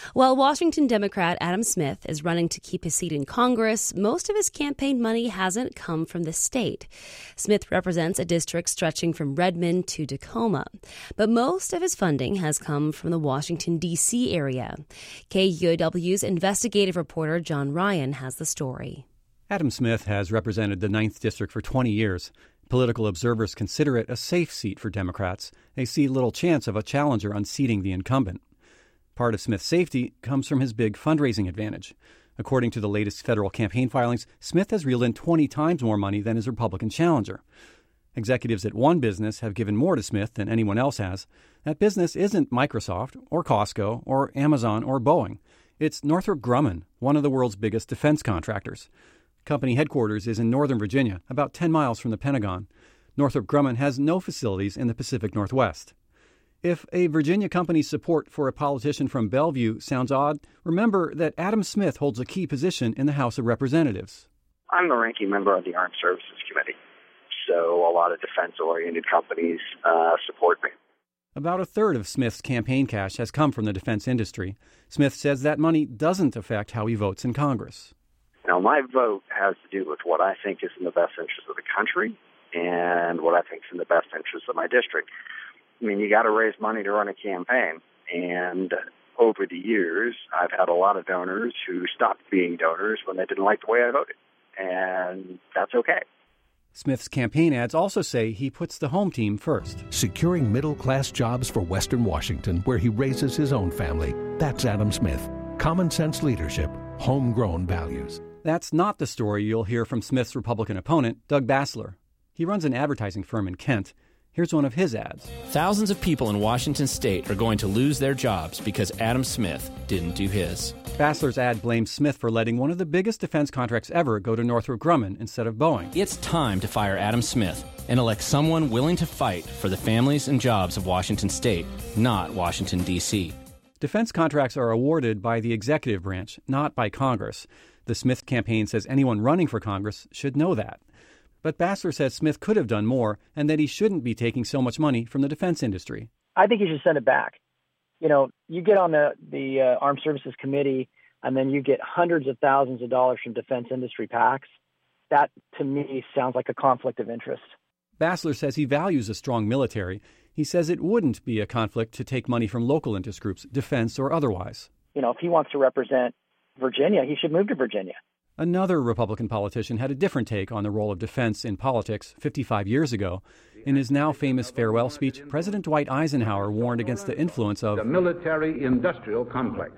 While Washington Democrat Adam Smith is running to keep his seat in Congress, most of his campaign money hasn't come from the state. Smith represents a district stretching from Redmond to Tacoma, but most of his funding has come from the Washington, D.C. area. KUOW's investigative reporter John Ryan has the story. Adam Smith has represented the 9th District for 20 years. Political observers consider it a safe seat for Democrats. They see little chance of a challenger unseating the incumbent. Part of Smith's safety comes from his big fundraising advantage. According to the latest federal campaign filings, Smith has reeled in 20 times more money than his Republican challenger. Executives at one business have given more to Smith than anyone else has. That business isn't Microsoft or Costco or Amazon or Boeing. It's Northrop Grumman, one of the world's biggest defense contractors. Company headquarters is in Northern Virginia, about 10 miles from the Pentagon. Northrop Grumman has no facilities in the Pacific Northwest. If a Virginia company's support for a politician from Bellevue sounds odd, remember that Adam Smith holds a key position in the House of Representatives. I'm the ranking member of the Armed Services Committee, so a lot of defense-oriented companies support me. About a third of Smith's campaign cash has come from the defense industry. Smith says that money doesn't affect how he votes in Congress. Now, my vote has to do with what I think is in the best interest of the country and what I think is in the best interest of my district. I mean, you got to raise money to run a campaign. And over the years, I've had a lot of donors who stopped being donors when they didn't like the way I voted. And that's okay. Smith's campaign ads also say he puts the home team first. Securing middle-class jobs for Western Washington, where he raises his own family. That's Adam Smith. Common sense leadership, homegrown values. That's not the story you'll hear from Smith's Republican opponent, Doug Bassler. He runs an advertising firm in Kent. Here's one of his ads. Thousands of people in Washington state are going to lose their jobs because Adam Smith didn't do his. Bassler's ad blames Smith for letting one of the biggest defense contracts ever go to Northrop Grumman instead of Boeing. It's time to fire Adam Smith and elect someone willing to fight for the families and jobs of Washington state, not Washington, D.C. Defense contracts are awarded by the executive branch, not by Congress. The Smith campaign says anyone running for Congress should know that. But Bassler says Smith could have done more and that he shouldn't be taking so much money from the defense industry. I think you should send it back. You know, you get on the Armed Services Committee and then you get hundreds of thousands of dollars from defense industry PACs. That, to me, sounds like a conflict of interest. Bassler says he values a strong military. He says it wouldn't be a conflict to take money from local interest groups, defense or otherwise. You know, if he wants to represent Virginia, he should move to Virginia. Another Republican politician had a different take on the role of defense in politics 55 years ago. In his now famous farewell speech, President Dwight Eisenhower warned against the influence of the military-industrial complex.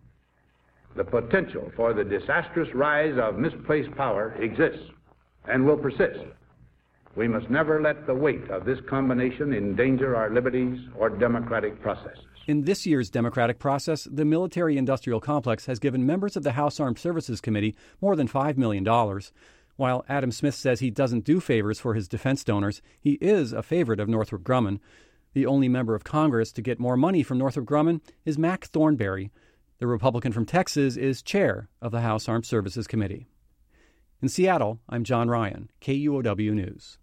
The potential for the disastrous rise of misplaced power exists and will persist. We must never let the weight of this combination endanger our liberties or democratic processes. In this year's democratic process, the military-industrial complex has given members of the House Armed Services Committee more than $5 million. While Adam Smith says he doesn't do favors for his defense donors, he is a favorite of Northrop Grumman. The only member of Congress to get more money from Northrop Grumman is Mac Thornberry. The Republican from Texas is chair of the House Armed Services Committee. In Seattle, I'm John Ryan, KUOW News.